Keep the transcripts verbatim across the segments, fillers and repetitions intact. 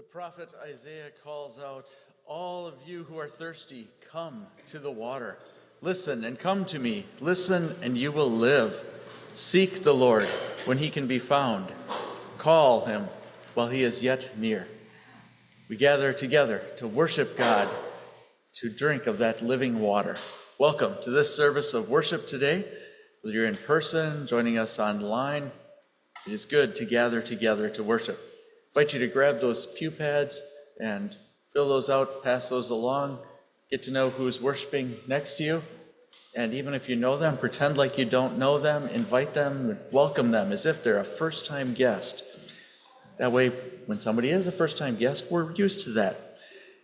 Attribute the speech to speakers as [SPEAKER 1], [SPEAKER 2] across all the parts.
[SPEAKER 1] The prophet Isaiah calls out, "All of you who are thirsty, come to the water. Listen and come to me. Listen and you will live. Seek the Lord when he can be found. Call him while he is yet near." We gather together to worship God, to drink of that living water. Welcome to this service of worship today. Whether you're in person, joining us online, it is good to gather together to worship. I invite you to grab those pew pads and fill those out, pass those along, get to know who's worshiping next to you. And even if you know them, pretend like you don't know them, invite them, welcome them as if they're a first-time guest. That way, when somebody is a first-time guest, we're used to that.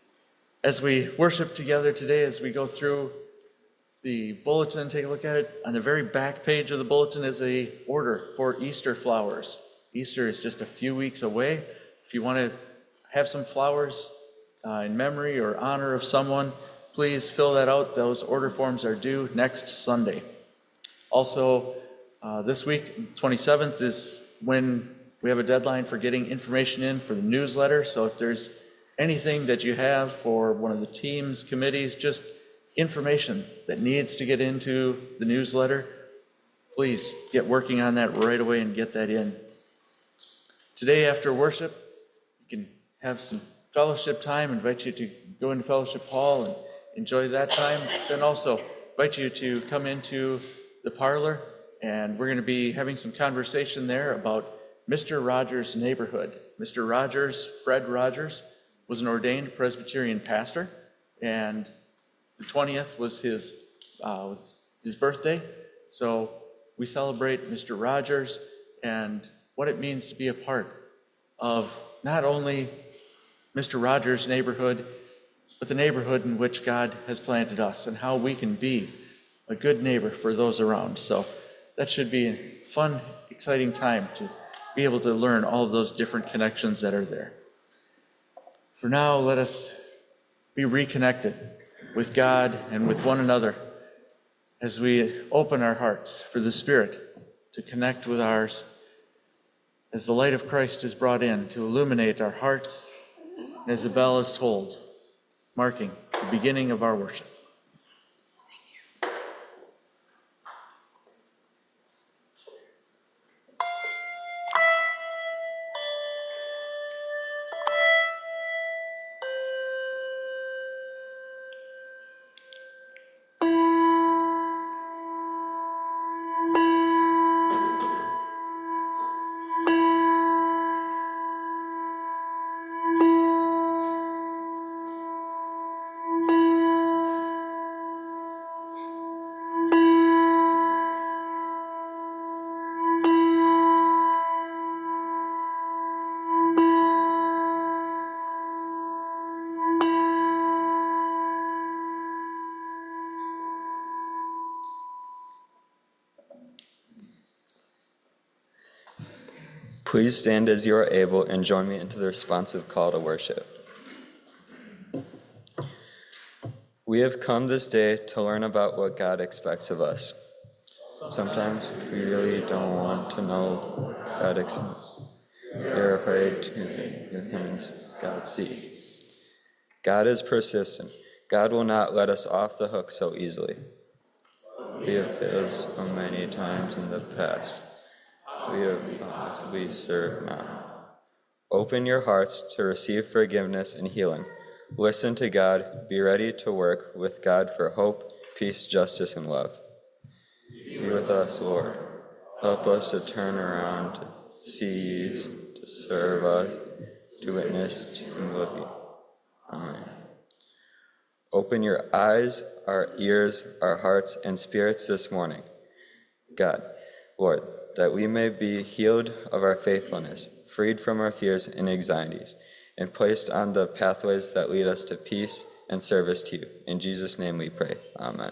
[SPEAKER 1] As we worship together today, as we go through the bulletin, take a look at it. On the very back page of the bulletin is a order for Easter flowers. Easter is just a few weeks away. If you want to have some flowers uh, in memory or honor of someone, please fill that out. Those order forms are due next Sunday. Also, uh, this week, twenty-seventh, is when we have a deadline for getting information in for the newsletter. So if there's anything that you have for one of the teams, committees, just information that needs to get into the newsletter, please get working on that right away and get that in. Today after worship, you can have some fellowship time. I invite you to go into fellowship hall and enjoy that time. Then also invite you to come into the parlor, and we're going to be having some conversation there about Mister Rogers' neighborhood. Mister Rogers, Fred Rogers, was an ordained Presbyterian pastor, and the twentieth was his uh, was his birthday. So we celebrate Mister Rogers and what it means to be a part of not only Mister Rogers' neighborhood, but the neighborhood in which God has planted us and how we can be a good neighbor for those around. So that should be a fun, exciting time to be able to learn all of those different connections that are there. For now, let us be reconnected with God and with one another as we open our hearts for the Spirit to connect with ours as the light of Christ is brought in to illuminate our hearts, and as the bell is tolled, marking the beginning of our worship.
[SPEAKER 2] Please stand as you are able and join me into the responsive call to worship. We have come this day to learn about what God expects of us. Sometimes we really don't want to know what God expects. We're afraid to do the things God sees. God is persistent. God will not let us off the hook so easily. We have failed so many times in the past. We have possibly served now. Open your hearts to receive forgiveness and healing. Listen to God. Be ready to work with God for hope, peace, justice, and love. Be with us, Lord. Help us to turn around, to seize, to serve us, to witness, to love you. Amen. Open your eyes, our ears, our hearts, and spirits this morning, God, Lord, that we may be healed of our faithfulness, freed from our fears and anxieties, and placed on the pathways that lead us to peace and service to you. In Jesus' name we pray. Amen.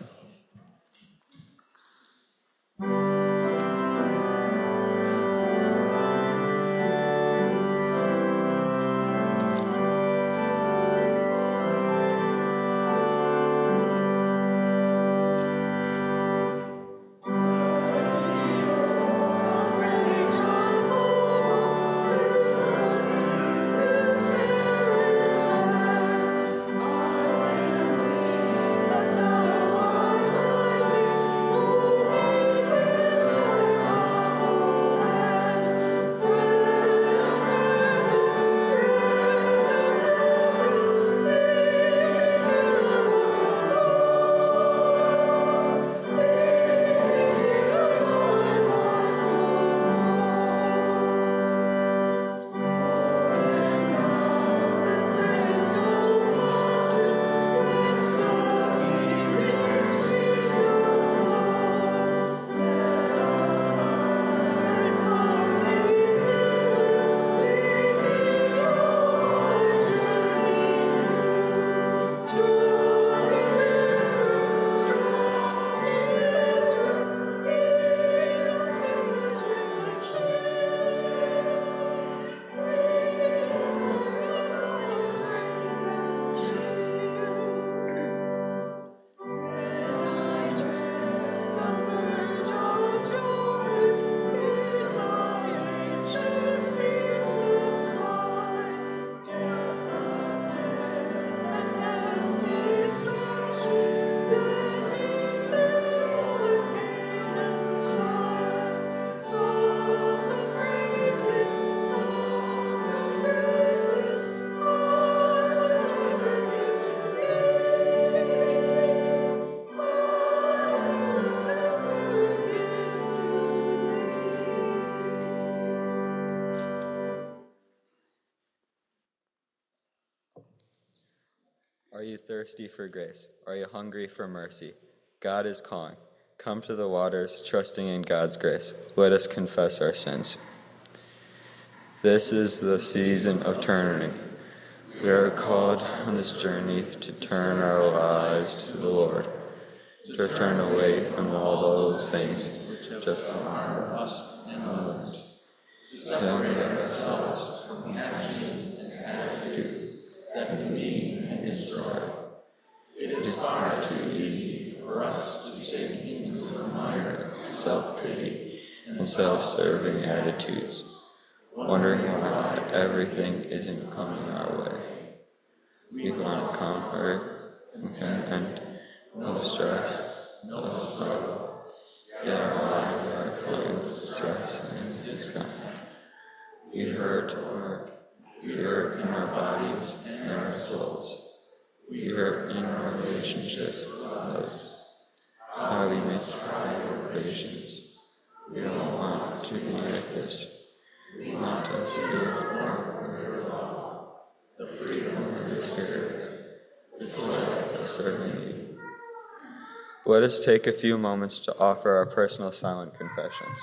[SPEAKER 2] Are you thirsty for grace? Are you hungry for mercy? God is calling. Come to the waters, trusting in God's grace. Let us confess our sins. This is the season of turning. We are called on this journey to turn our lives to the Lord, to turn away from all those things which have harmed us and others, separate ourselves from these ideas and attitudes that demean and destroy. It is far too easy for us to sink into the mire of self-pity and self-serving attitudes, wondering why everything isn't coming our way. We want comfort and contentment, no stress, no struggle. Yet our lives are full of stress and discomfort. We hurt hard. We hurt in our bodies and our souls. We hurt in our relationships with others. How we may try your patience. We don't want to be like this. We want to live for your love, the freedom of your spirit, the joy of serving you. Let us take a few moments to offer our personal silent confessions.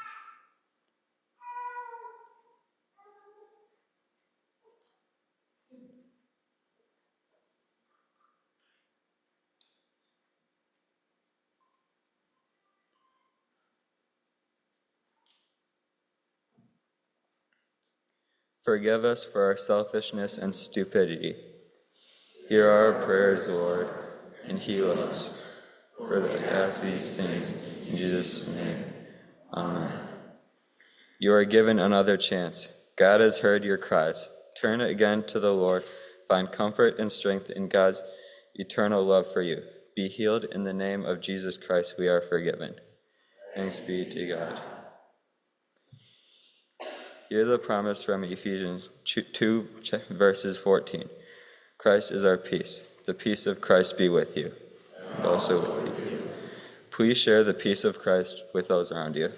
[SPEAKER 2] Forgive us for our selfishness and stupidity. Hear our prayers, Lord, and heal us. For I ask these things in Jesus' name. Amen. You are given another chance. God has heard your cries. Turn again to the Lord. Find comfort and strength in God's eternal love for you. Be healed in the name of Jesus Christ. We are forgiven. Thanks be to God. Hear the promise from Ephesians two, verses fourteen. Christ is our peace. The peace of Christ be with you, and also with you. Please share the peace of Christ with those around you.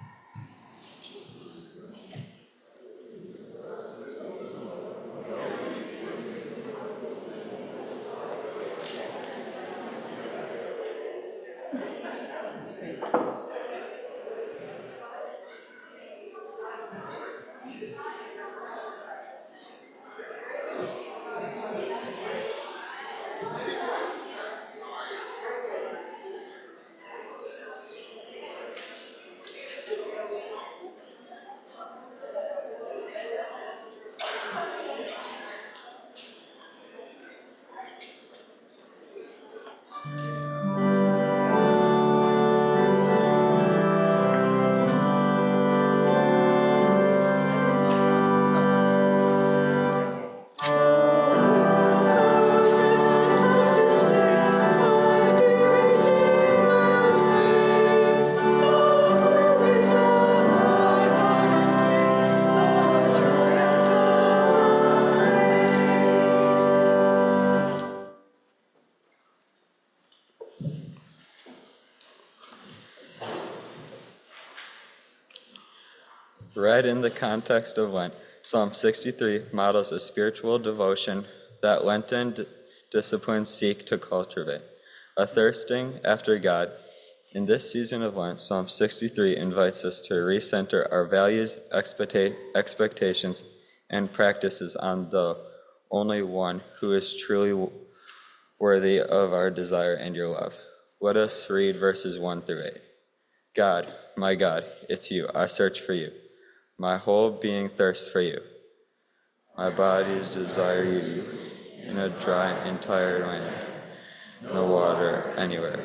[SPEAKER 2] Read in the context of Lent, Psalm sixty-three models a spiritual devotion that Lenten d- disciplines seek to cultivate. A thirsting after God. In this season of Lent, Psalm sixty-three invites us to recenter our values, expecta- expectations, and practices on the only one who is truly w- worthy of our desire and your love. Let us read verses one through eight. God, my God, it's you. I search for you. My whole being thirsts for you. My bodies desire you in a dry and tired land, no water anywhere.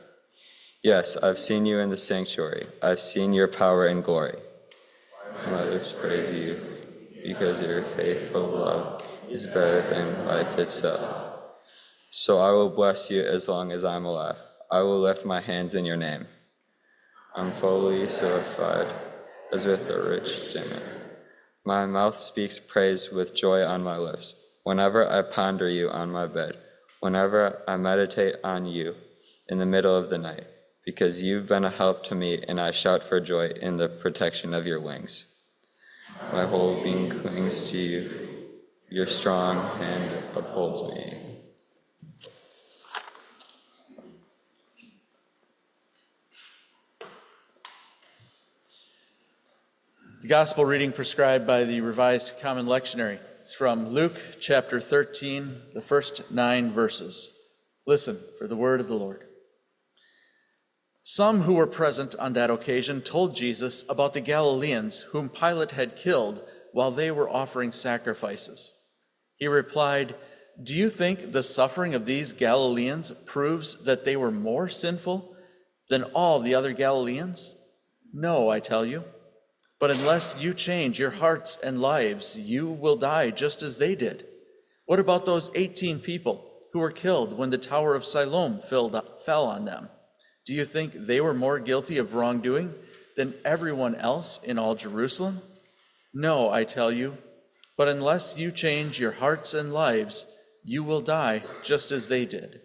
[SPEAKER 2] Yes, I've seen you in the sanctuary. I've seen your power and glory. My lips praise you because your faithful love is better than life itself. So I will bless you as long as I'm alive. I will lift my hands in your name. I'm fully satisfied as with a rich dinner. My mouth speaks praise with joy on my lips. Whenever I ponder you on my bed, whenever I meditate on you in the middle of the night, because you've been a help to me, and I shout for joy in the protection of your wings. My whole being clings to you. Your strong hand upholds me.
[SPEAKER 1] The gospel reading prescribed by the Revised Common Lectionary is from Luke chapter thirteen, the first nine verses. Listen for the word of the Lord. Some who were present on that occasion told Jesus about the Galileans whom Pilate had killed while they were offering sacrifices. He replied, "Do you think the suffering of these Galileans proves that they were more sinful than all the other Galileans? No, I tell you. But unless you change your hearts and lives, you will die just as they did. What about those eighteen people who were killed when the Tower of Siloam filled up, fell on them? Do you think they were more guilty of wrongdoing than everyone else in all Jerusalem? No, I tell you. But unless you change your hearts and lives, you will die just as they did."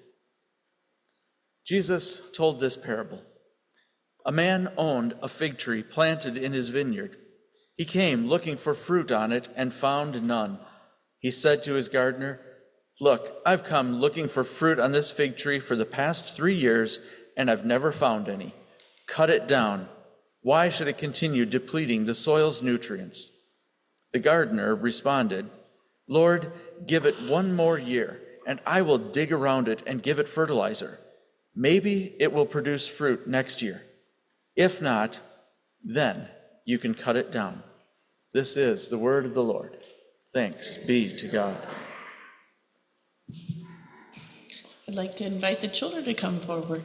[SPEAKER 1] Jesus told this parable. A man owned a fig tree planted in his vineyard. He came looking for fruit on it and found none. He said to his gardener, "Look, I've come looking for fruit on this fig tree for the past three years, and I've never found any. Cut it down. Why should it continue depleting the soil's nutrients?" The gardener responded, "Lord, give it one more year, and I will dig around it and give it fertilizer. Maybe it will produce fruit next year. If not, then you can cut it down." This is the word of the Lord. Thanks be to God.
[SPEAKER 3] I'd like to invite the children to come forward.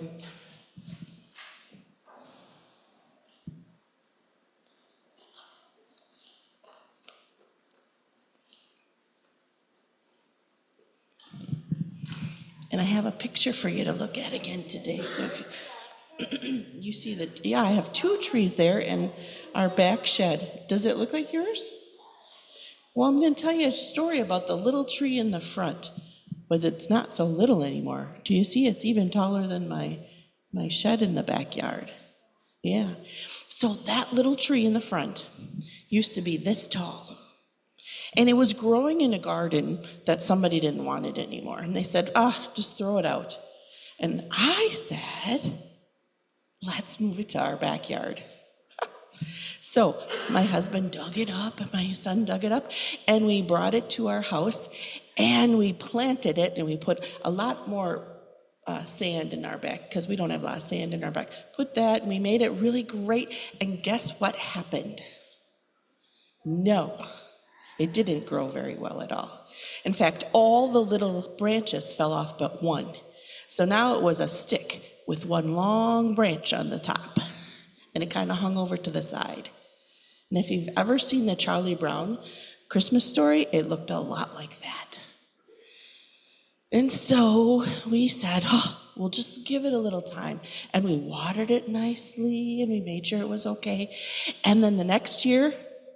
[SPEAKER 3] And I have a picture for you to look at again today. So if you see that, yeah, I have two trees there in our back shed. Does it look like yours? Well, I'm going to tell you a story about the little tree in the front, but it's not so little anymore. Do you see? It's even taller than my, my shed in the backyard. Yeah. So that little tree in the front used to be this tall. And it was growing in a garden that somebody didn't want it anymore. And they said, ah, just throw it out. And I said, let's move it to our backyard. So my husband dug it up, and my son dug it up, and we brought it to our house, and we planted it, and we put a lot more uh, sand in our back, because we don't have a lot of sand in our back. Put that, and we made it really great, and guess what happened? No. It didn't grow very well at all. In fact, all the little branches fell off but one. So now it was a stick with one long branch on the top, and it kind of hung over to the side. And if you've ever seen the Charlie Brown Christmas story, it looked a lot like that. And so we said, oh, we'll just give it a little time. And we watered it nicely, and we made sure it was okay. And then the next year,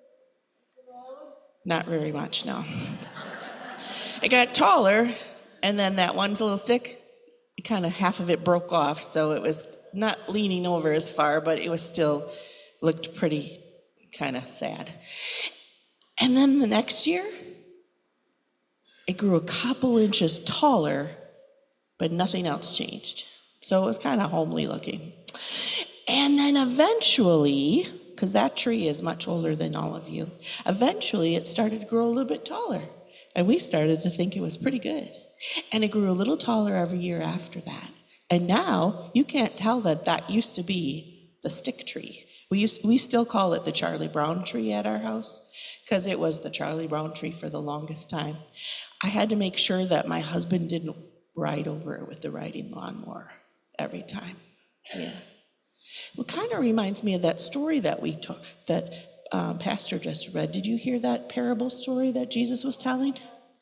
[SPEAKER 3] not very much, no. It got taller, and then that one little stick, kind of half of it broke off, so it was not leaning over as far, but it was still looked pretty kind of sad. And then the next year, it grew a couple inches taller, but nothing else changed. So it was kind of homely looking. And then eventually, because that tree is much older than all of you, eventually it started to grow a little bit taller. And we started to think it was pretty good. And it grew a little taller every year after that. And now you can't tell that that used to be the stick tree. We used, we still call it the Charlie Brown tree at our house, because it was the Charlie Brown tree for the longest time. I had to make sure that my husband didn't ride over it with the riding lawnmower every time. Yeah. It kind of reminds me of that story that we took, that um, Pastor just read. Did you hear that parable story that Jesus was telling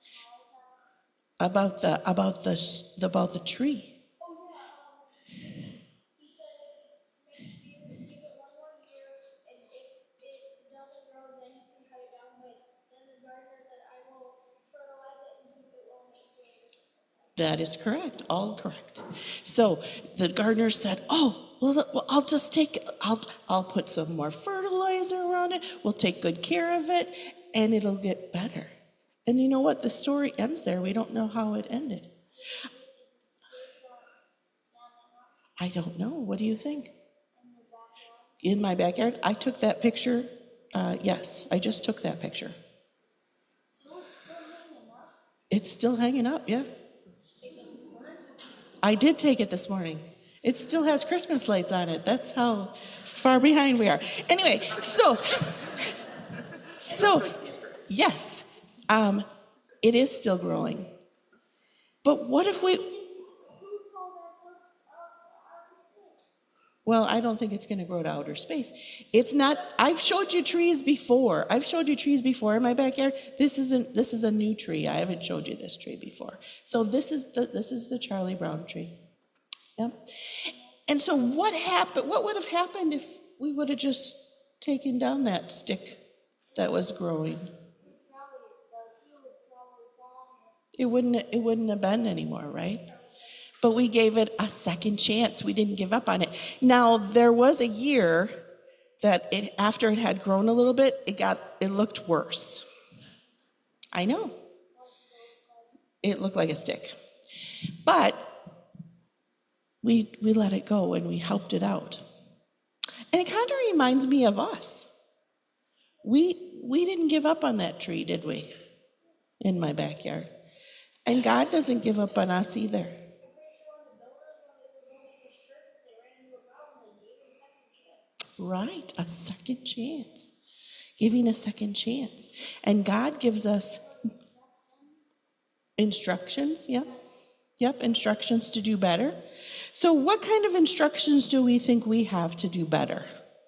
[SPEAKER 3] about the about the about the tree? That is correct, all correct. So the gardener said, oh, well, I'll just take, I'll, I'll put some more fertilizer around it, we'll take good care of it, and it'll get better. And you know what? The story ends there. We don't know how it ended. I don't know. What do you think? In my backyard? I took that picture Uh, yes, I just took that picture. It's still hanging up, yeah. I did take it this morning. It still has Christmas lights on it. That's how far behind we are. Anyway, so, so, yes, um, it is still growing. But what if we... Well, I don't think it's going to grow to outer space. It's not. I've showed you trees before. I've showed you trees before in my backyard. This isn't. This is a new tree. I haven't showed you this tree before. So this is the. This is the Charlie Brown tree. Yep. And so what happened? What would have happened if we would have just taken down that stick that was growing? It wouldn't. It wouldn't have been anymore, right? But we gave it a second chance. We didn't give up on it. Now, there was a year that it, after it had grown a little bit, it got it looked worse. I know. It looked like a stick. But we we let it go and we helped it out. And it kind of reminds me of us. We we didn't give up on that tree, did we? In my backyard. And God doesn't give up on us either. Right, a second chance. Giving a second chance. And God gives us instructions, yep. Yep, instructions to do better. So what kind of instructions do we think we have to do better?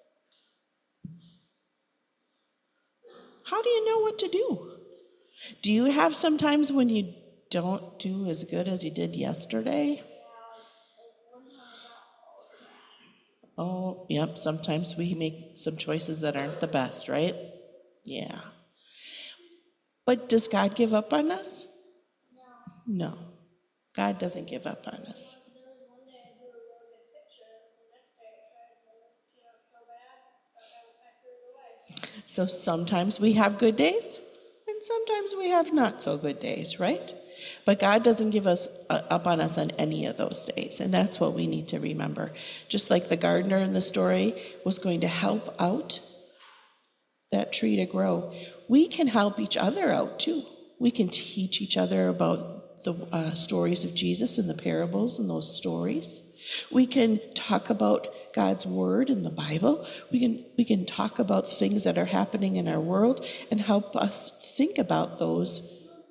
[SPEAKER 3] How do you know what to do? Do you have sometimes when you don't do as good as you did yesterday? Oh, yep, sometimes we make some choices that aren't the best, right? Yeah. But does God give up on us? No. No. God doesn't give up on us. So sometimes we have good days, and sometimes we have not so good days, right? But God doesn't give us uh, up on us on any of those days, and that's what we need to remember. Just like the gardener in the story was going to help out that tree to grow, we can help each other out too. We can teach each other about the uh, stories of Jesus and the parables and those stories. We can talk about God's word in the Bible. We can we can talk about things that are happening in our world and help us think about those.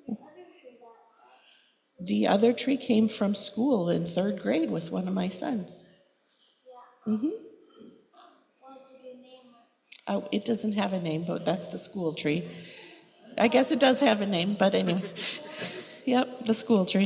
[SPEAKER 3] The other tree came from school in third grade with one of my sons. Yeah. Mm-hmm. What did you name it? Oh, it doesn't have a name, but that's the school tree. I guess it does have a name, but anyway. Yep, the school tree.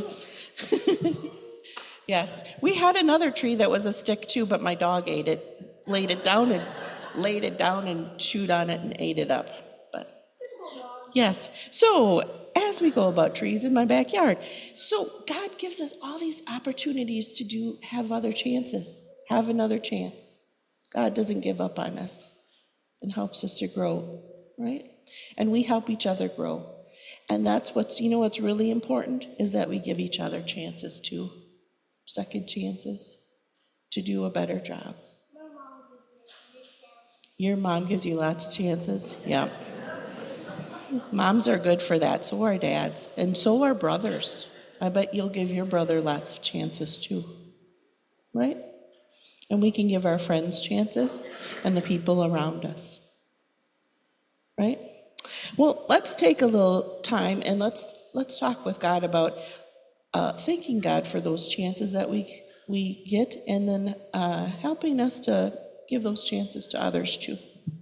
[SPEAKER 3] Yes. We had another tree that was a stick too, but my dog ate it, laid it down and laid it down and chewed on it and ate it up. But yes. So as we go about trees in my backyard, so God gives us all these opportunities to do, have other chances, have another chance. God doesn't give up on us and helps us to grow, right? And we help each other grow. And that's what's, you know what's really important is that we give each other chances too. Second chances to do a better job. Your mom gives you lots of chances? Yeah. Moms are good for that. So are dads. And so are brothers. I bet you'll give your brother lots of chances too. Right? And we can give our friends chances and the people around us. Right? Well, let's take a little time and let's let's talk with God about uh, thanking God for those chances that we we get, and then uh, helping us to give those chances to others too.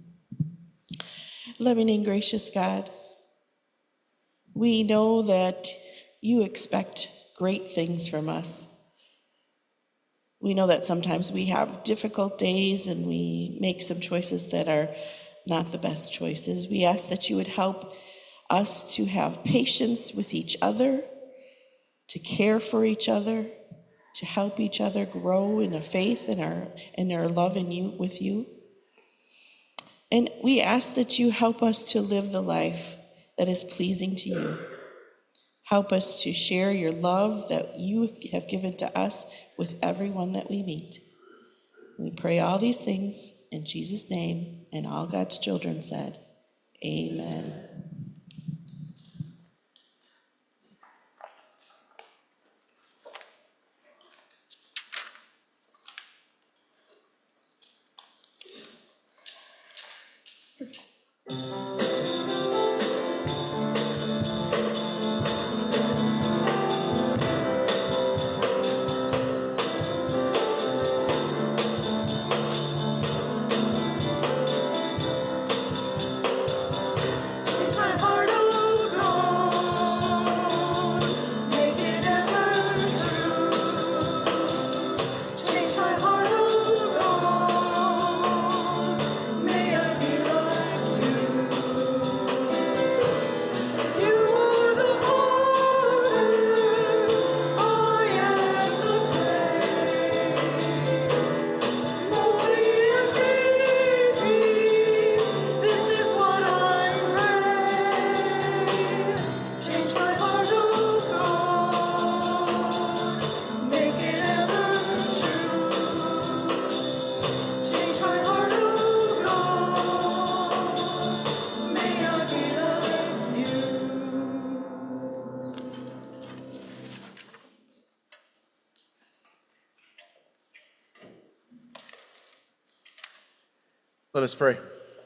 [SPEAKER 3] Loving and gracious God, we know that you expect great things from us. We know that sometimes we have difficult days and we make some choices that are not the best choices. We ask that you would help us to have patience with each other, to care for each other, to help each other grow in a faith and our in our love in you with you. And we ask that you help us to live the life that is pleasing to you. Help us to share your love that you have given to us with everyone that we meet. We pray all these things In Jesus' name, and all God's children said, amen.
[SPEAKER 1] Let us pray.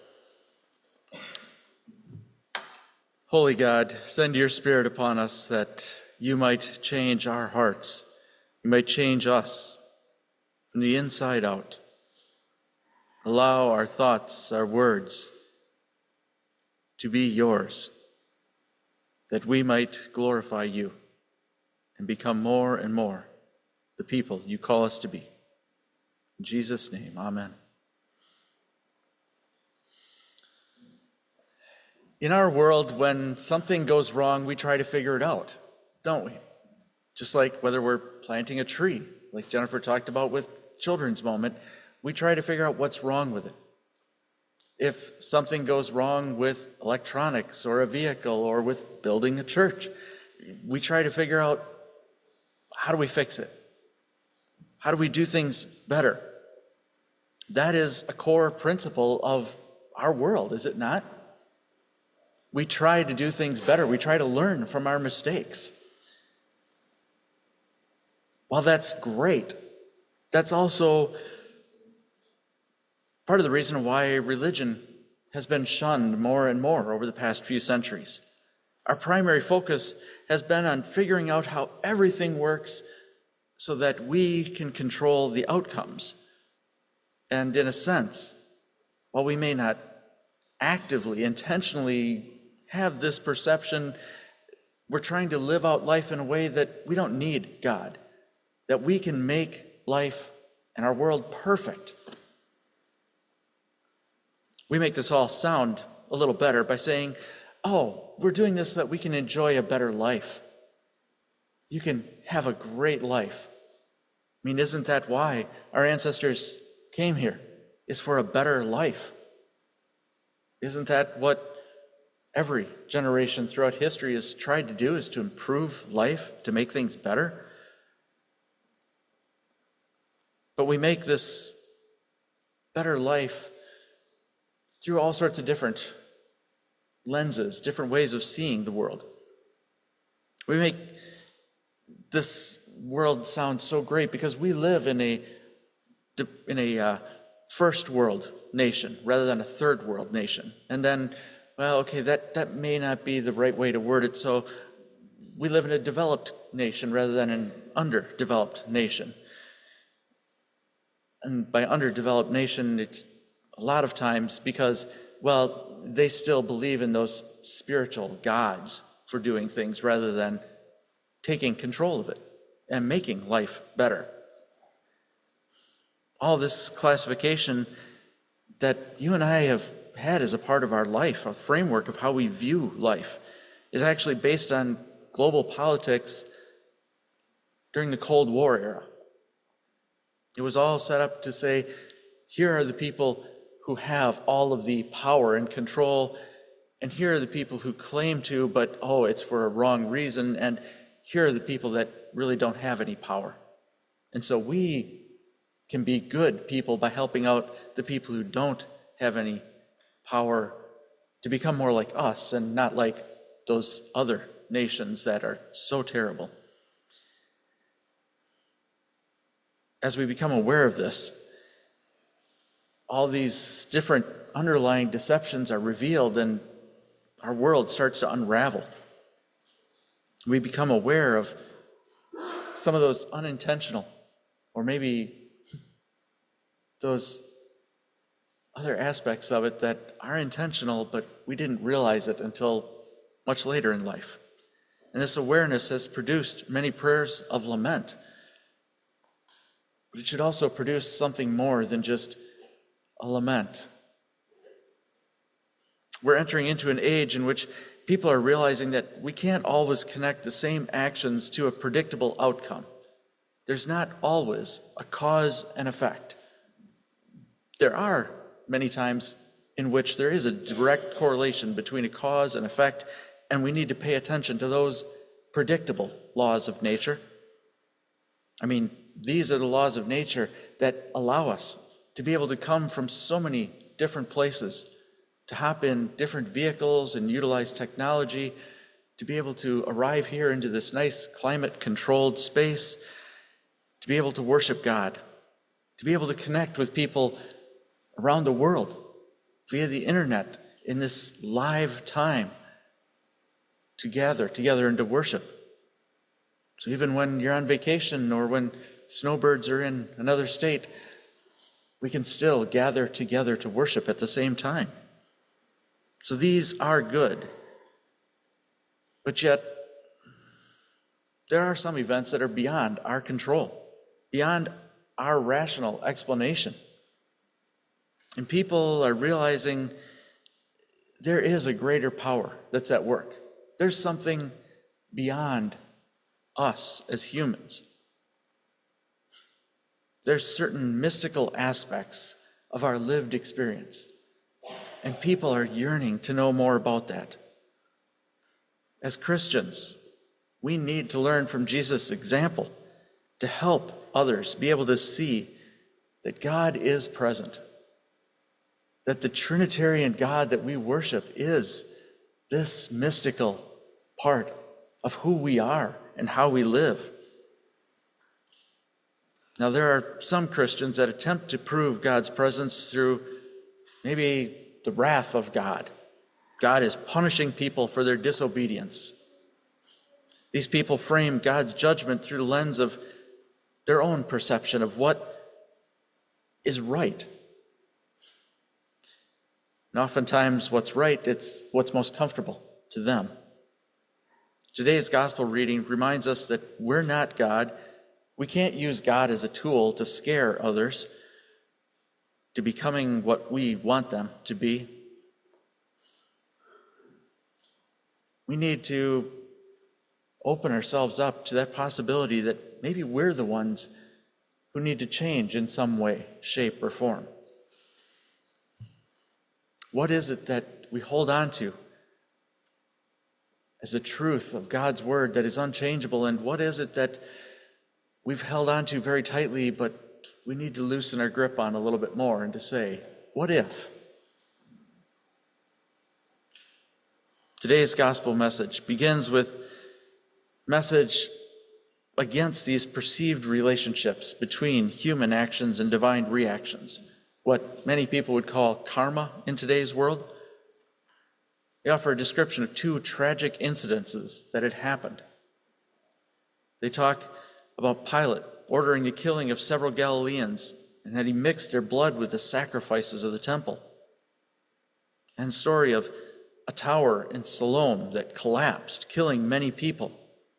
[SPEAKER 1] Holy God, send your Spirit upon us that you might change our hearts. You might change us from the inside out. Allow our thoughts, our words to be yours, that we might glorify you and become more and more the people you call us to be. In Jesus' name, amen. In our world, when something goes wrong, we try to figure it out, don't we? Just like whether we're planting a tree, like Jennifer talked about with Children's Moment, we try to figure out what's wrong with it. If something goes wrong with electronics or a vehicle or with building a church, we try to figure out, how do we fix it? How do we do things better? That is a core principle of our world, is it not? We try to do things better. We try to learn from our mistakes. While that's great, that's also part of the reason why religion has been shunned more and more over the past few centuries. Our primary focus has been on figuring out how everything works so that we can control the outcomes. And in a sense, while we may not actively, intentionally have this perception, we're trying to live out life in a way that we don't need God, that we can make life and our world perfect. We make this all sound a little better by saying, oh, we're doing this so that we can enjoy a better life. You can have a great life. I mean, isn't that why our ancestors came here? Is for a better life. Isn't that what every generation throughout history has tried to do, is to improve life, to make things better? But we make this better life through all sorts of different lenses, different ways of seeing the world. We make this world sound so great because we live in a in a uh, first world nation rather than a third world nation. And then, well, okay, that, that may not be the right way to word it, so we live in a developed nation rather than an underdeveloped nation. And by underdeveloped nation, it's a lot of times because, well, they still believe in those spiritual gods for doing things rather than taking control of it and making life better. All this classification that you and I have had as a part of our life, a framework of how we view life, is actually based on global politics during the Cold War era. It was all set up to say, here are the people who have all of the power and control, and here are the people who claim to, but oh, it's for a wrong reason, and here are the people that really don't have any power. And so we can be good people by helping out the people who don't have any power to become more like us and not like those other nations that are so terrible. As we become aware of this, all these different underlying deceptions are revealed and our world starts to unravel. We become aware of some of those unintentional, or maybe those other aspects of it that are intentional, but we didn't realize it until much later in life. And this awareness has produced many prayers of lament. But it should also produce something more than just a lament. We're entering into an age in which people are realizing that we can't always connect the same actions to a predictable outcome. There's not always a cause and effect. There are many times in which there is a direct correlation between a cause and effect, and we need to pay attention to those predictable laws of nature. I mean, these are the laws of nature that allow us to be able to come from so many different places, to hop in different vehicles and utilize technology, to be able to arrive here into this nice climate-controlled space, to be able to worship God, to be able to connect with people around the world via the internet in this live time, to gather together and to worship. So even when you're on vacation or when snowbirds are in another state, we can still gather together to worship at the same time. So these are good. But yet, there are some events that are beyond our control, beyond our rational explanation. And people are realizing there is a greater power that's at work. There's something beyond us as humans. There's certain mystical aspects of our lived experience, and people are yearning to know more about that. As Christians, we need to learn from Jesus' example to help others be able to see that God is present, that the Trinitarian God that we worship is this mystical part of who we are and how we live. Now, there are some Christians that attempt to prove God's presence through maybe the wrath of God. God is punishing people for their disobedience. These people frame God's judgment through the lens of their own perception of what is right. And oftentimes what's right, it's what's most comfortable to them. Today's gospel reading reminds us that we're not God. We can't use God as a tool to scare others to becoming what we want them to be. We need to open ourselves up to that possibility that maybe we're the ones who need to change in some way, shape, or form. What is it that we hold on to as the truth of God's word that is unchangeable, and what is it that we've held on to very tightly, but we need to loosen our grip on a little bit more and to say, what if? Today's gospel message begins with message against these perceived relationships between human actions and divine reactions, what many people would call karma in today's world. They offer a description of two tragic incidences that had happened. They talk about Pilate ordering the killing of several Galileans and that he mixed their blood with the sacrifices of the temple. And the story of a tower in Siloam that collapsed, killing many people.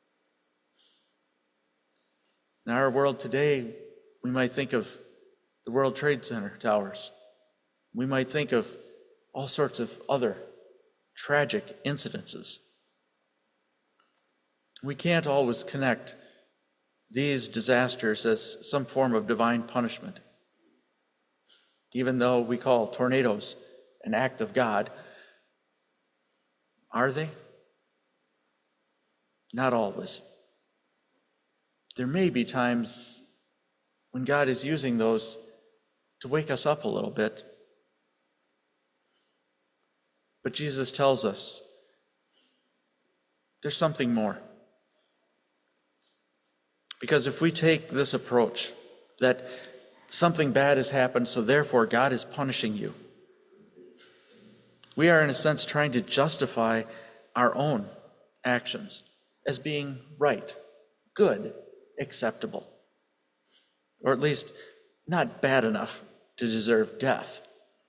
[SPEAKER 1] In our world today, we might think of the World Trade Center towers. We might think of all sorts of other tragic incidences. We can't always connect these disasters as some form of divine punishment. Even though we call tornadoes an act of God, are they? Not always. There may be times when God is using those to wake us up a little bit. But Jesus tells us there's something more. Because if we take this approach, that something bad has happened, so therefore God is punishing you, we are in a sense trying to justify our own actions as being right, good, acceptable, or at least not bad enough to deserve death.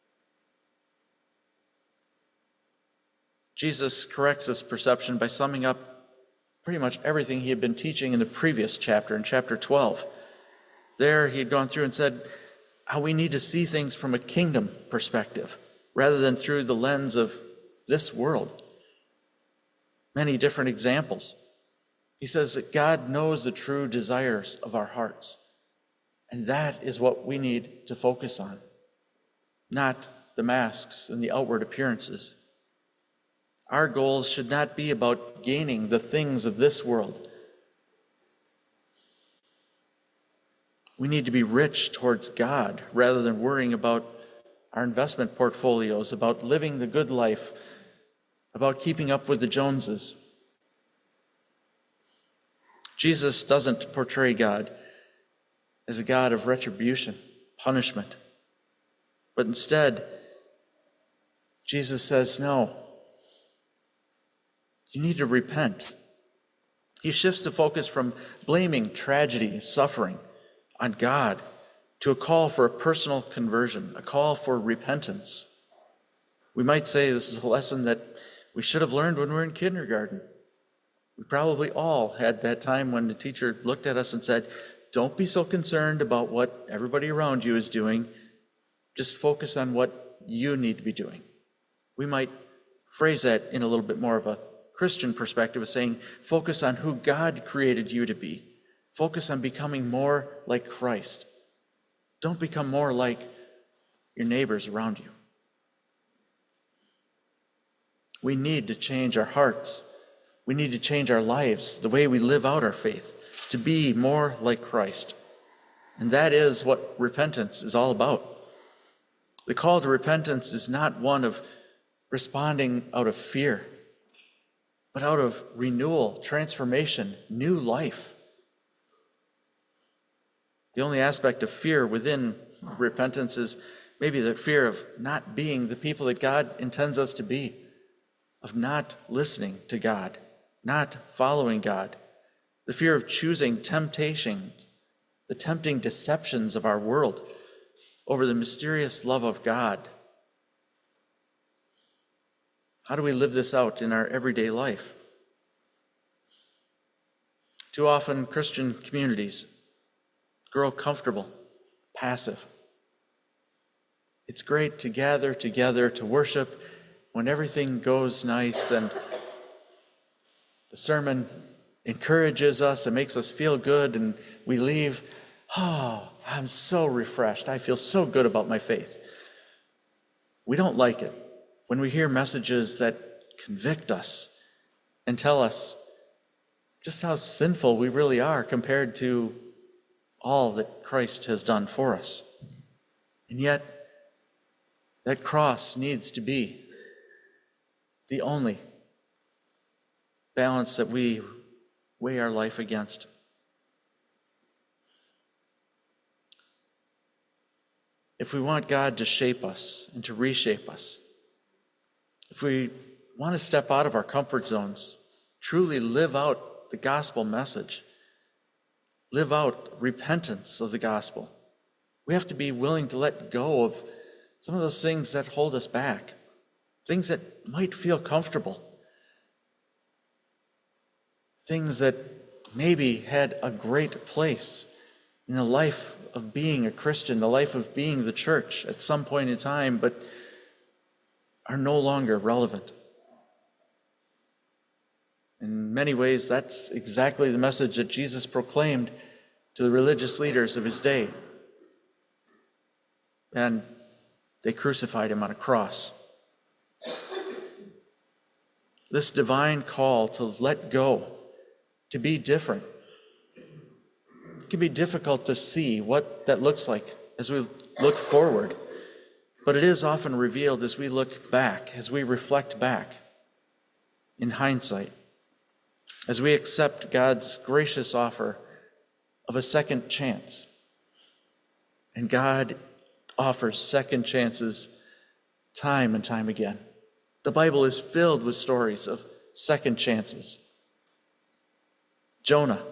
[SPEAKER 1] Jesus corrects this perception by summing up pretty much everything he had been teaching in the previous chapter, in chapter twelve. There he had gone through and said how we need to see things from a kingdom perspective rather than through the lens of this world. Many different examples. He says that God knows the true desires of our hearts, and that is what we need to focus on, not the masks and the outward appearances. Our goals should not be about gaining the things of this world. We need to be rich towards God rather than worrying about our investment portfolios, about living the good life, about keeping up with the Joneses. Jesus doesn't portray God as a God of retribution, punishment. But instead, Jesus says, no, you need to repent. He shifts the focus from blaming tragedy, suffering on God to a call for a personal conversion, a call for repentance. We might say this is a lesson that we should have learned when we were in kindergarten. We probably all had that time when the teacher looked at us and said, don't be so concerned about what everybody around you is doing. Just focus on what you need to be doing. We might phrase that in a little bit more of a Christian perspective of saying, focus on who God created you to be. Focus on becoming more like Christ. Don't become more like your neighbors around you. We need to change our hearts. We need to change our lives, the way we live out our faith, to be more like Christ. And that is what repentance is all about. The call to repentance is not one of responding out of fear, but out of renewal, transformation, new life. The only aspect of fear within repentance is maybe the fear of not being the people that God intends us to be, of not listening to God, not following God, the fear of choosing temptation, the tempting deceptions of our world over the mysterious love of God. How do we live this out in our everyday life? Too often, Christian communities grow comfortable, passive. It's great to gather together to worship when everything goes nice and the sermon encourages us and makes us feel good, and we leave, oh, I'm so refreshed. I feel so good about my faith. We don't like it when we hear messages that convict us and tell us just how sinful we really are compared to all that Christ has done for us. And yet, that cross needs to be the only balance that we weigh our life against. If we want God to shape us and to reshape us, if we want to step out of our comfort zones, truly live out the gospel message, live out repentance of the gospel, we have to be willing to let go of some of those things that hold us back, things that might feel comfortable, things that maybe had a great place in the life of being a Christian, the life of being the church at some point in time, but are no longer relevant. In many ways, that's exactly the message that Jesus proclaimed to the religious leaders of his day. And they crucified him on a cross. This divine call to let go, to be different, can be difficult to see what that looks like as we look forward, but it is often revealed as we look back, as we reflect back in hindsight, as we accept God's gracious offer of a second chance. And God offers second chances time and time again. The Bible is filled with stories of second chances. Jonah.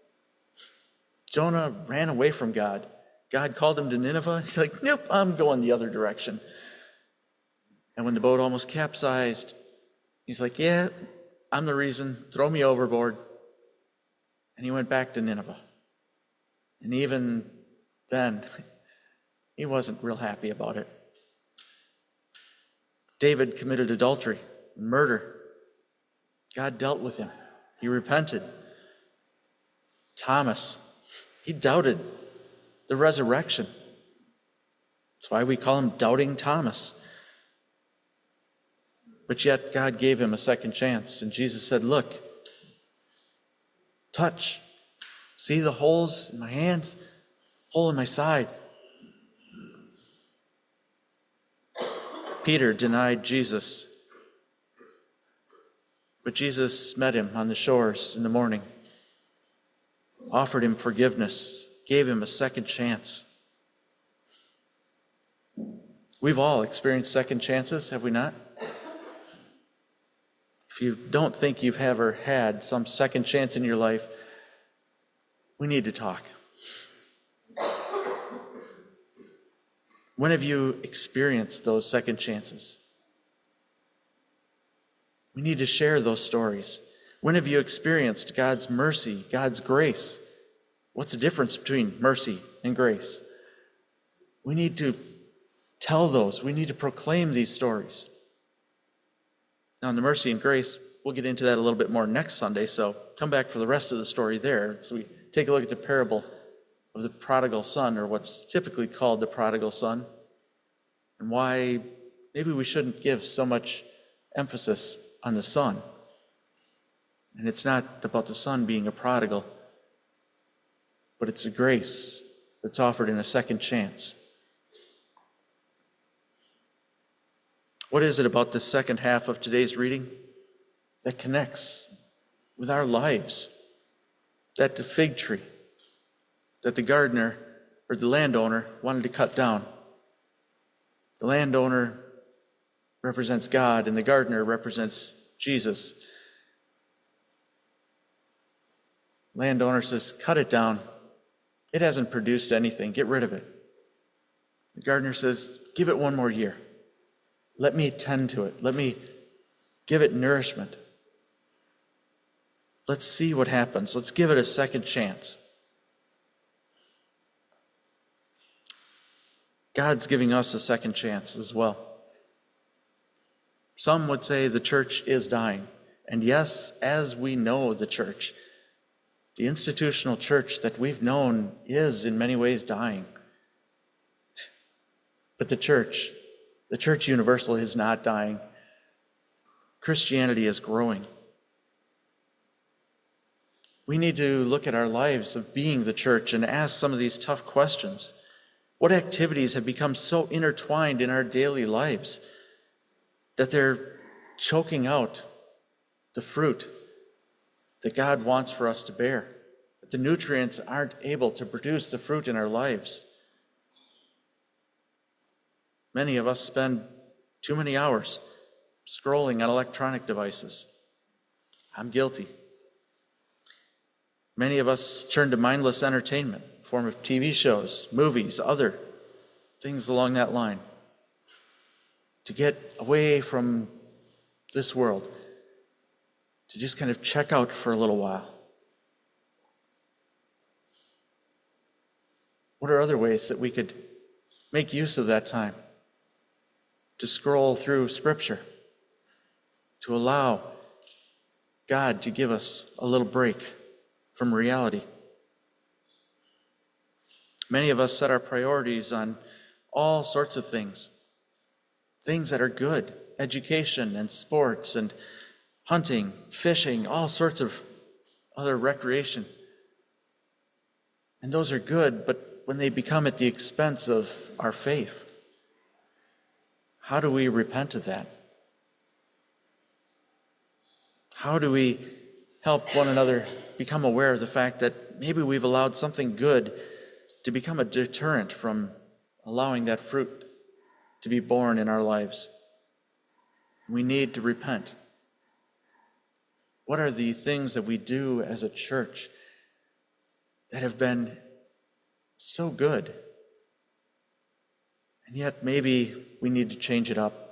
[SPEAKER 1] Jonah ran away from God. God called him to Nineveh. He's like, nope, I'm going the other direction. And when the boat almost capsized, he's like, yeah, I'm the reason. Throw me overboard. And he went back to Nineveh. And even then, he wasn't real happy about it. David committed adultery, murder. God dealt with him. He repented. Thomas, he doubted the resurrection. That's why we call him Doubting Thomas. But yet God gave him a second chance. And Jesus said, look, touch, see the holes in my hands, hole in my side. Peter denied Jesus, but Jesus met him on the shores in the morning, offered him forgiveness, gave him a second chance. We've all experienced second chances, have we not? If you don't think you've ever had some second chance in your life, we need to talk. When have you experienced those second chances? We need to share those stories. When have you experienced God's mercy, God's grace? What's the difference between mercy and grace? We need to tell those. We need to proclaim these stories. Now, in the mercy and grace, we'll get into that a little bit more next Sunday, so come back for the rest of the story there. So we take a look at the parable of the prodigal son, or what's typically called the prodigal son, and why maybe we shouldn't give so much emphasis on the son. And it's not about the son being a prodigal, but it's a grace that's offered in a second chance. What is it about the second half of today's reading that connects with our lives? That the fig tree that the gardener or the landowner wanted to cut down. The landowner represents God, and the gardener represents Jesus. Landowner says, cut it down. It hasn't produced anything. Get rid of it. The gardener says, give it one more year. Let me tend to it. Let me give it nourishment. Let's see what happens. Let's give it a second chance. God's giving us a second chance as well. Some would say the church is dying. And yes, as we know the church, the institutional church that we've known is in many ways dying. But the church, the church universal is not dying. Christianity is growing. We need to look at our lives of being the church and ask some of these tough questions. What activities have become so intertwined in our daily lives that they're choking out the fruit that God wants for us to bear? That the nutrients aren't able to produce the fruit in our lives. Many of us spend too many hours scrolling on electronic devices. I'm guilty. Many of us turn to mindless entertainment, form of T V shows, movies, other things along that line, to get away from this world, to just kind of check out for a little while. What are other ways that we could make use of that time? To scroll through Scripture, to allow God to give us a little break from reality. Many of us set our priorities on all sorts of things, things that are good, education and sports and hunting, fishing, all sorts of other recreation. And those are good, but when they become at the expense of our faith, how do we repent of that? How do we help one another become aware of the fact that maybe we've allowed something good to become a deterrent from allowing that fruit to be born in our lives? We need to repent. What are the things that we do as a church that have been so good, and yet maybe we need to change it up?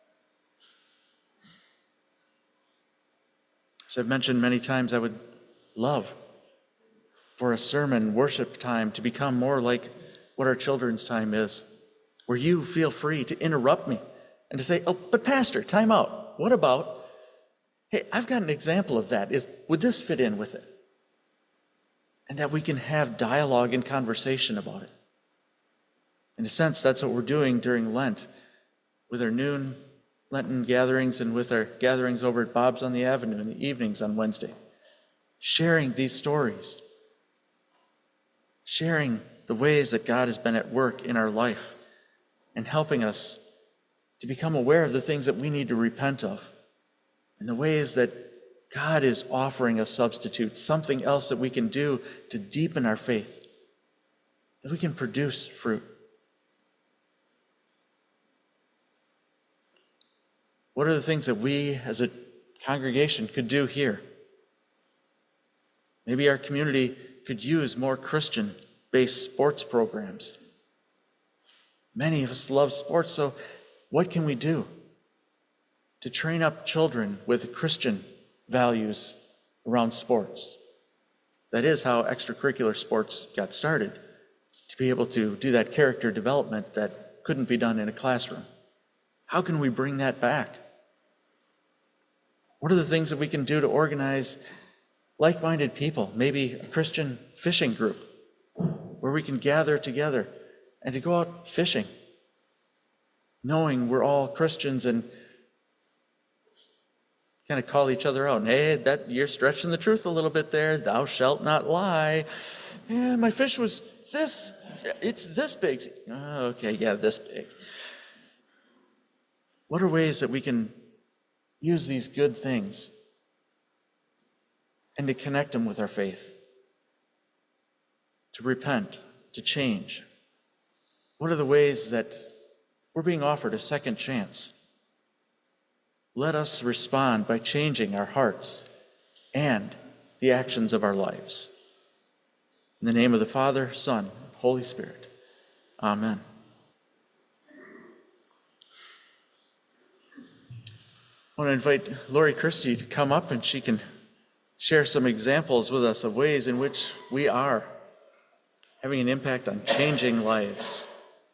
[SPEAKER 1] As I've mentioned many times, I would love for a sermon worship time to become more like what our children's time is, where you feel free to interrupt me and to say, oh, but Pastor, time out. What about, hey, I've got an example of that. Is, would this fit in with it? And that we can have dialogue and conversation about it. In a sense, that's what we're doing during Lent with our noon Lenten gatherings and with our gatherings over at Bob's on the Avenue in the evenings on Wednesday. Sharing these stories. Sharing the ways that God has been at work in our life and helping us to become aware of the things that we need to repent of and the ways that God is offering a substitute, something else that we can do to deepen our faith, that we can produce fruit. What are the things that we as a congregation could do here? Maybe our community could use more Christian-based sports programs. Many of us love sports, so what can we do to train up children with Christian values around sports? That is how extracurricular sports got started, to be able to do that character development that couldn't be done in a classroom. How can we bring that back? What are the things that we can do to organize like-minded people, maybe a Christian fishing group, where we can gather together and to go out fishing, knowing we're all Christians and kind of call each other out. Hey, that you're stretching the truth a little bit there. Thou shalt not lie. Yeah, my fish was this. It's this big. Oh, okay, yeah, this big. What are ways that we can use these good things and to connect them with our faith, to repent, to change? What are the ways that we're being offered a second chance? Let us respond by changing our hearts and the actions of our lives. In the name of the Father, Son, Holy Spirit. Amen. I want to invite Lori Christie to come up and she can share some examples with us of ways in which we are having an impact on changing lives.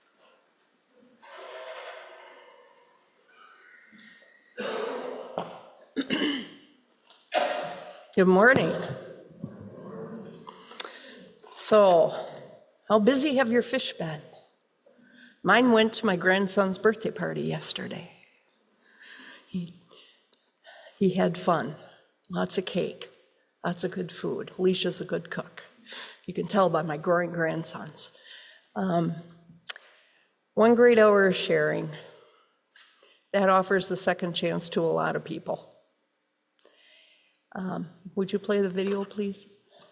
[SPEAKER 4] Good morning. So, how busy have your fish been? Mine went to my grandson's birthday party yesterday. He, he had fun, lots of cake, lots of good food. Alicia's a good cook. You can tell by my growing grandsons. Um, one great hour of sharing. That offers the second chance to a lot of people. Um, would you play the video, please?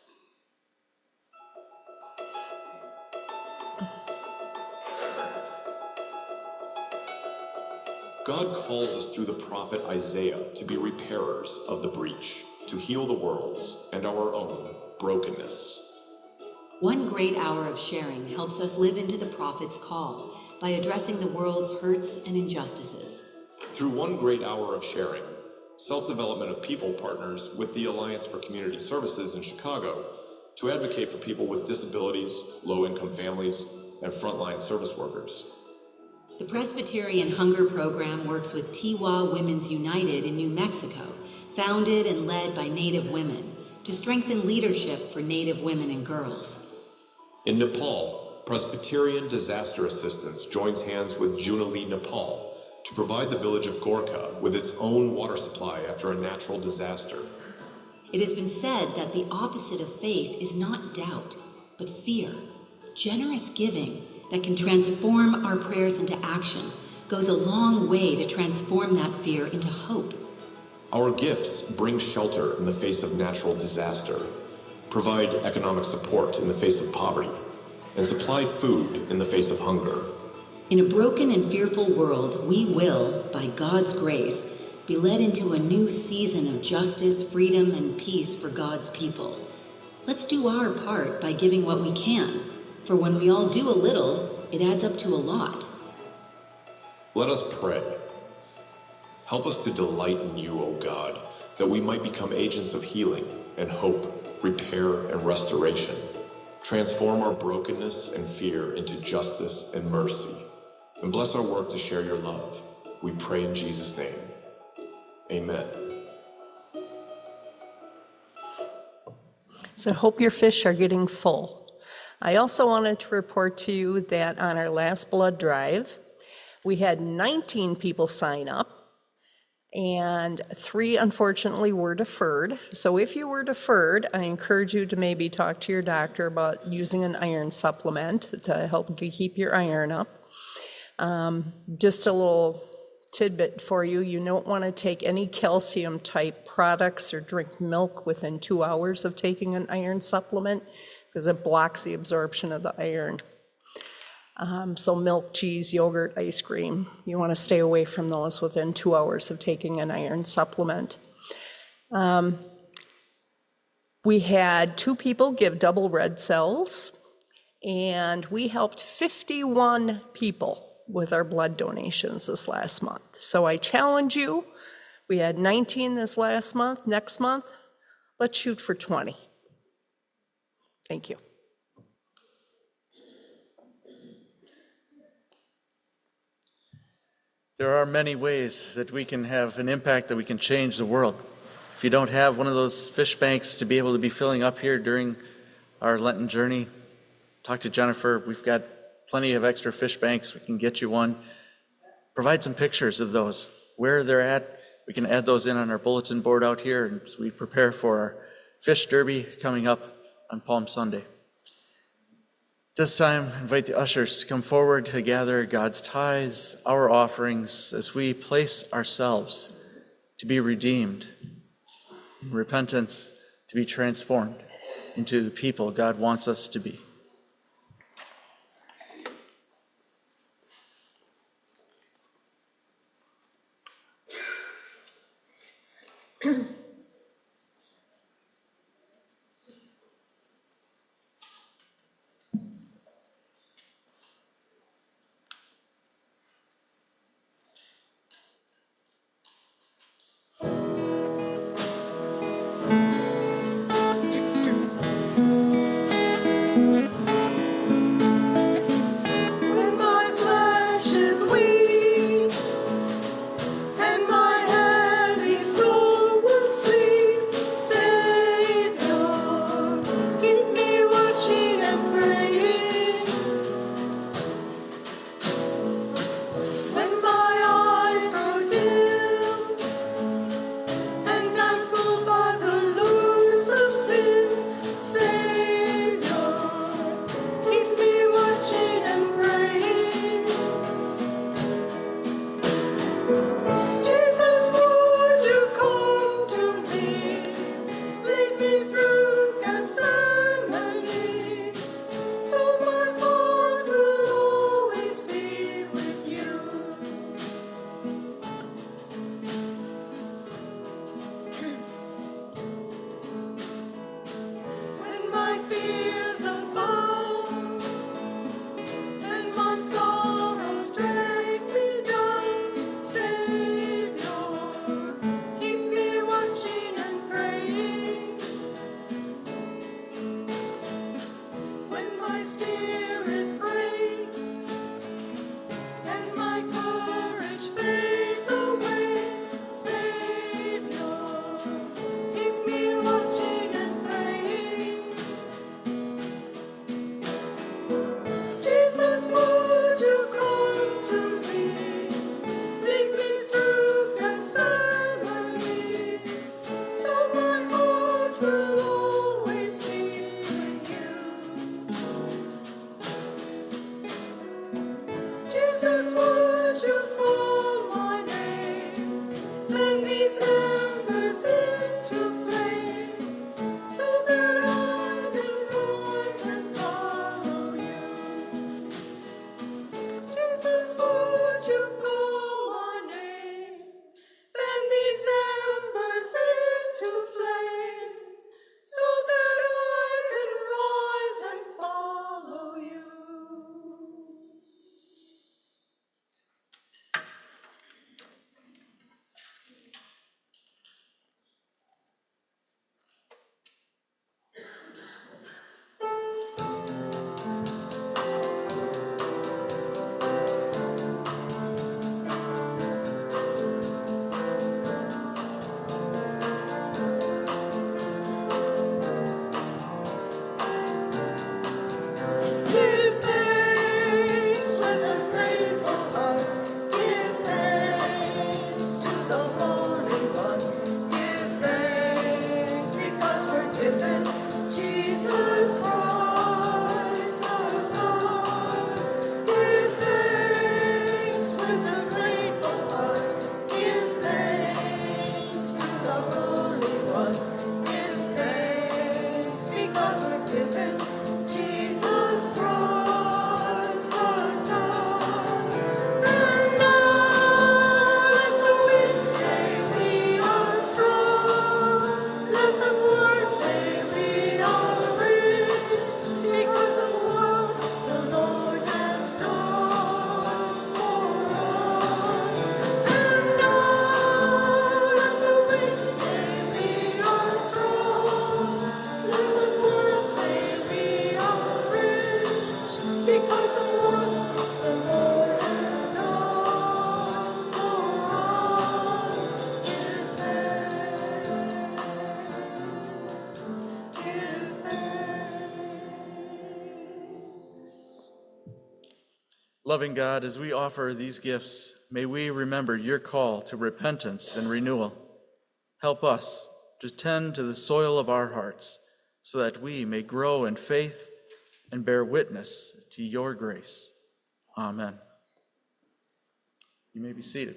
[SPEAKER 5] God calls us through the prophet Isaiah to be repairers of the breach, to heal the world's and our own brokenness.
[SPEAKER 6] One great hour of sharing helps us live into the prophet's call by addressing the world's hurts and injustices.
[SPEAKER 5] Through one great hour of sharing, Self-Development of People partners with the Alliance for Community Services in Chicago to advocate for people with disabilities, low-income families, and frontline service workers.
[SPEAKER 6] The Presbyterian Hunger Program works with Tiwa Women's United in New Mexico, founded and led by Native women, to strengthen leadership for Native women and girls.
[SPEAKER 5] In Nepal, Presbyterian Disaster Assistance joins hands with Junali Nepal to provide the village of Gorkha with its own water supply after a natural disaster.
[SPEAKER 6] It has been said that the opposite of faith is not doubt, but fear. Generous giving that can transform our prayers into action goes a long way to transform that fear into hope.
[SPEAKER 5] Our gifts bring shelter in the face of natural disaster, provide economic support in the face of poverty, and supply food in the face of hunger.
[SPEAKER 6] In a broken and fearful world, we will, by God's grace, be led into a new season of justice, freedom, and peace for God's people. Let's do our part by giving what we can, for when we all do a little, it adds up to a lot.
[SPEAKER 5] Let us pray. Help us to delight in you, O God, that we might become agents of healing and hope, repair and restoration. Transform our brokenness and fear into justice and mercy, and bless our work to share your love. We pray in Jesus' name. Amen.
[SPEAKER 4] So I hope your fish are getting full. I also wanted to report to you that on our last blood drive, we had nineteen people sign up, and three unfortunately were deferred. So if you were deferred, I encourage you to maybe talk to your doctor about using an iron supplement to help keep your iron up. Um, just a little tidbit for you, you don't want to take any calcium type products or drink milk within two hours of taking an iron supplement because it blocks the absorption of the iron. Um, so milk, cheese, yogurt, ice cream, you want to stay away from those within two hours of taking an iron supplement. Um, we had two people give double red cells, and we helped fifty-one people with our blood donations this last month. So I challenge you, we had nineteen this last month, next month, let's shoot for twenty. Thank you.
[SPEAKER 1] There are many ways that we can have an impact, that we can change the world. If you don't have one of those fish banks to be able to be filling up here during our Lenten journey, talk to Jennifer. We've got plenty of extra fish banks. We can get you one. Provide some pictures of those, where they're at. We can add those in on our bulletin board out here as we prepare for our fish derby coming up on Palm Sunday. This time, invite the ushers to come forward to gather God's tithes, our offerings, as we place ourselves to be redeemed, in repentance, to be transformed into the people God wants us to be.
[SPEAKER 7] Soul will
[SPEAKER 1] Loving God, as we offer these gifts, may we remember your call to repentance and renewal. Help us to tend to the soil of our hearts so that we may grow in faith and bear witness to your grace. Amen. You may be seated.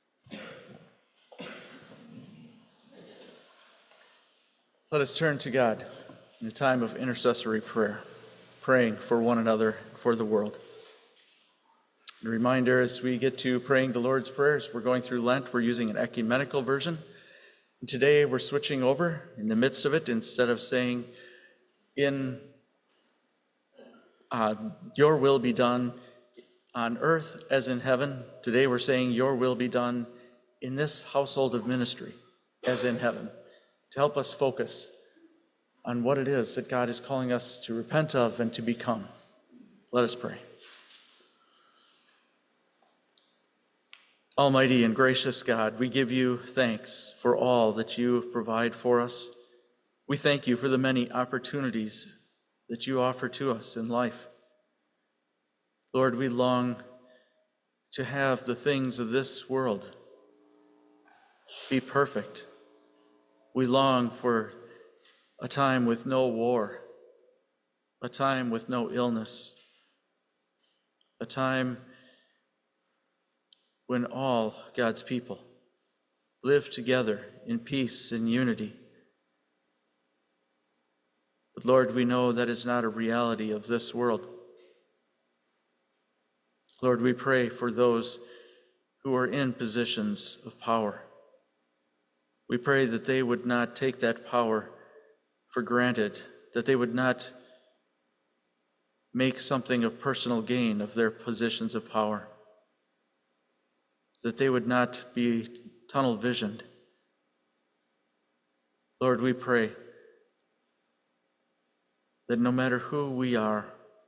[SPEAKER 1] Let us turn to God in a time of intercessory prayer, praying for one another, for the world. A reminder, as we get to praying the Lord's Prayers, we're going through Lent, we're using an ecumenical version. And today we're switching over in the midst of it. Instead of saying, in uh, your will be done on earth as in heaven, today we're saying your will be done in this household of ministry as in heaven, to help us focus on what it is that God is calling us to repent of and to become. Let us pray. Almighty and gracious God, we give you thanks for all that you provide for us. We thank you for the many opportunities that you offer to us in life. Lord, we long to have the things of this world be perfect. We long for a time with no war, a time with no illness, a time when all God's people live together in peace and unity. But Lord, we know that is not a reality of this world. Lord, we pray for those who are in positions of power. We pray that they would not take that power for granted, that they would not make something of personal gain of their positions of power, that they would not be tunnel visioned. Lord, we pray that no matter who we are,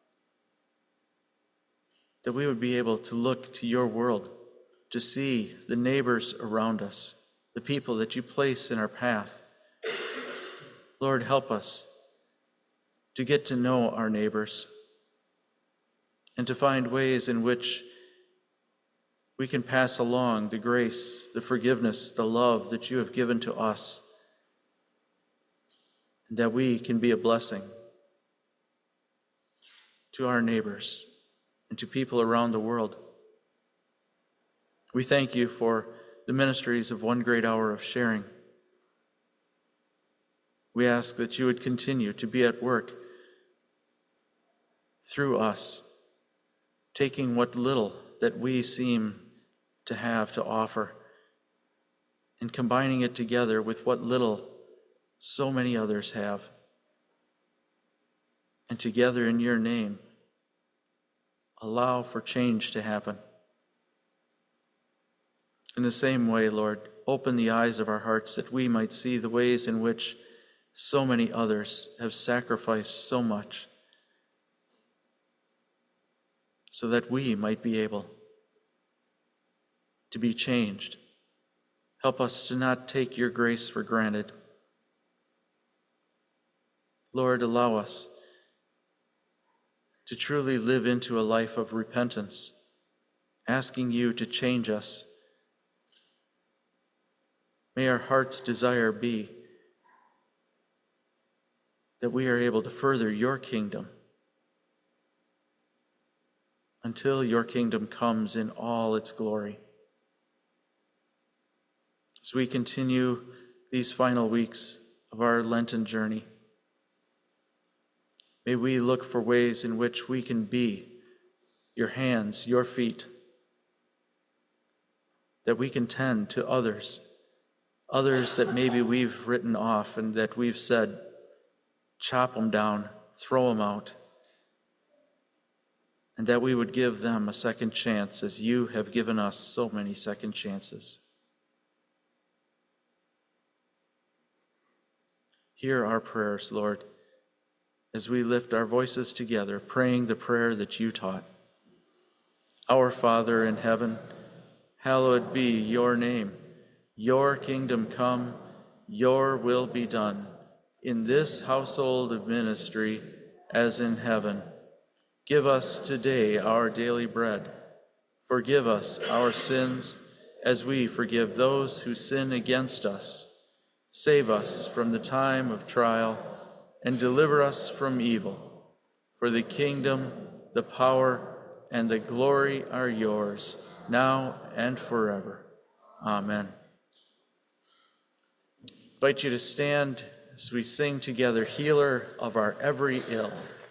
[SPEAKER 1] that we would be able to look to your world, to see the neighbors around us, the people that you place in our path. Lord, help us to get to know our neighbors and to find ways in which we can pass along the grace, the forgiveness, the love that you have given to us, and that we can be a blessing to our neighbors and to people around the world. We thank you for the ministries of One Great Hour of Sharing. We ask that you would continue to be at work through us, taking what little that we seem to have to offer and combining it together with what little so many others have. And together in your name, allow for change to happen. In the same way, Lord, open the eyes of our hearts that we might see the ways in which so many others have sacrificed so much, so that we might be able to be changed. Help us to not take your grace for granted. Lord, allow us to truly live into a life of repentance, asking you to change us. May our heart's desire be that we are able to further your kingdom until your kingdom comes in all its glory. As we continue these final weeks of our Lenten journey, may we look for ways in which we can be your hands, your feet, that we can tend to others, others that maybe we've written off and that we've said, chop them down, throw them out, and that we would give them a second chance as you have given us so many second chances. Hear our prayers, Lord, as we lift our voices together, praying the prayer that you taught. Our Father in heaven, hallowed be your name. Your kingdom come, your will be done, in this household of ministry as in heaven. Give us today our daily bread. Forgive us our sins as we forgive those who sin against us. Save us from the time of trial and deliver us from evil. For the kingdom, the power, and the glory are yours, now and forever. Amen. I invite you to stand as we sing together, Healer of Our Every Ill.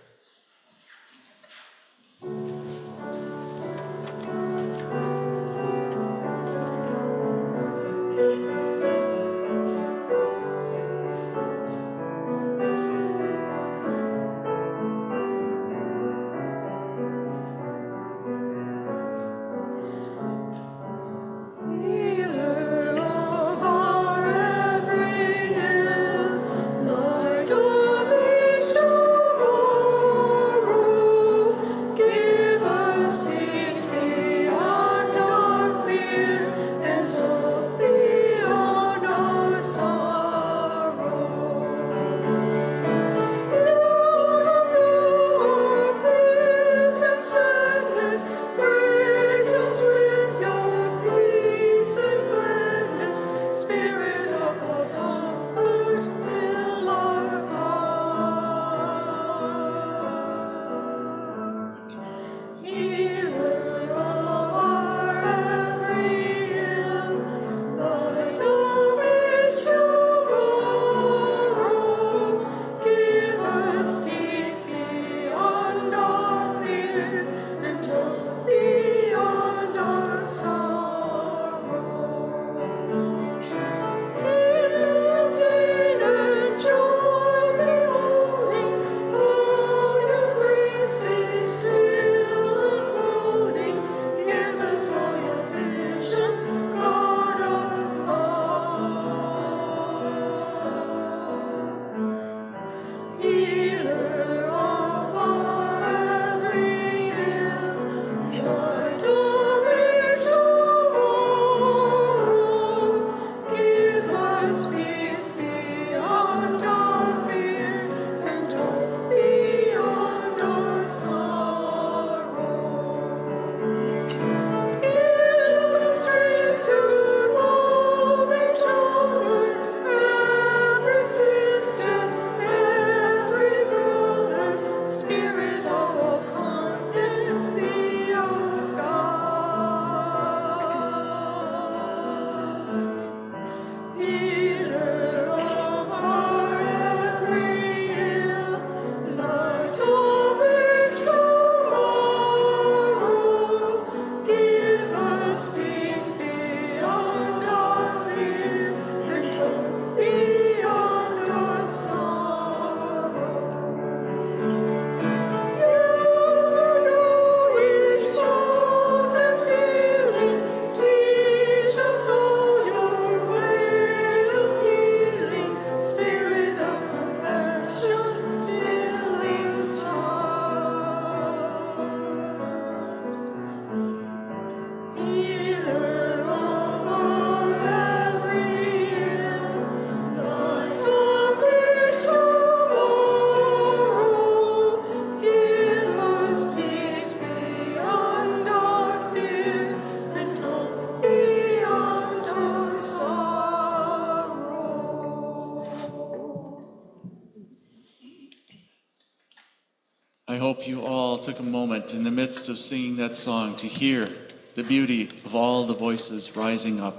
[SPEAKER 1] I hope you all took a moment in the midst of singing that song to hear the beauty of all the voices rising up.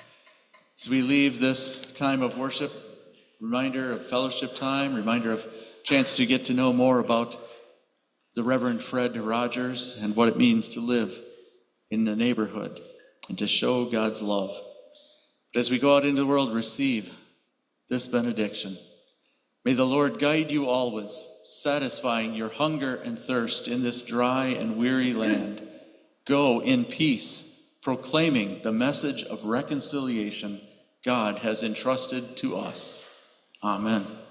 [SPEAKER 1] As we leave this time of worship, reminder of fellowship time, reminder of chance to get to know more about the Reverend Fred Rogers and what it means to live in the neighborhood and to show God's love. But as we go out into the world, receive this benediction. May the Lord guide you always, satisfying your hunger and thirst in this dry and weary land. Go in peace, proclaiming the message of reconciliation God has entrusted to us. Amen.